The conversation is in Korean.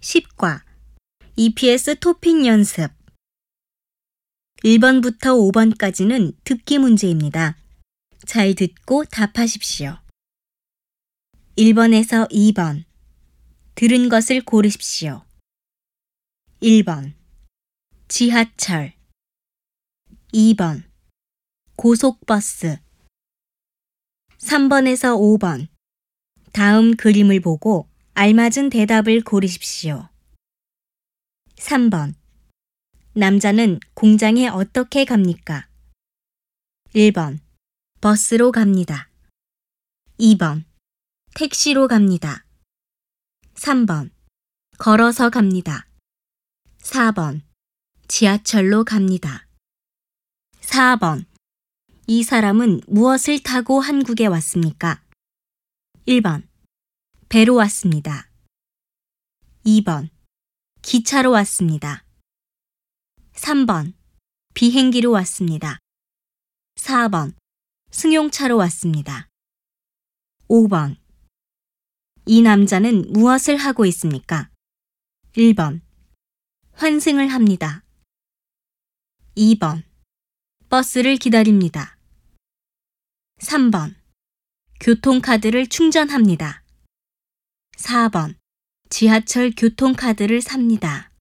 10과 EPS 토픽 연습 1번부터 5번까지는 듣기 문제입니다. 잘 듣고 답하십시오. 1번에서 2번 들은 것을 고르십시오. 1번 지하철 2번 고속버스 3번에서 5번 다음 그림을 보고 알맞은 대답을 고르십시오. 3번 남자는 공장에 어떻게 갑니까? 1번 버스로 갑니다. 2번 택시로 갑니다. 3번 걸어서 갑니다. 4번 지하철로 갑니다. 4번 이 사람은 무엇을 타고 한국에 왔습니까? 1번 배로 왔습니다. 2번 기차로 왔습니다. 3번 비행기로 왔습니다. 4번 승용차로 왔습니다. 5번 이 남자는 무엇을 하고 있습니까? 1번 환승을 합니다. 2번 버스를 기다립니다. 3번 교통카드를 충전합니다. 4번 지하철 교통카드를 삽니다.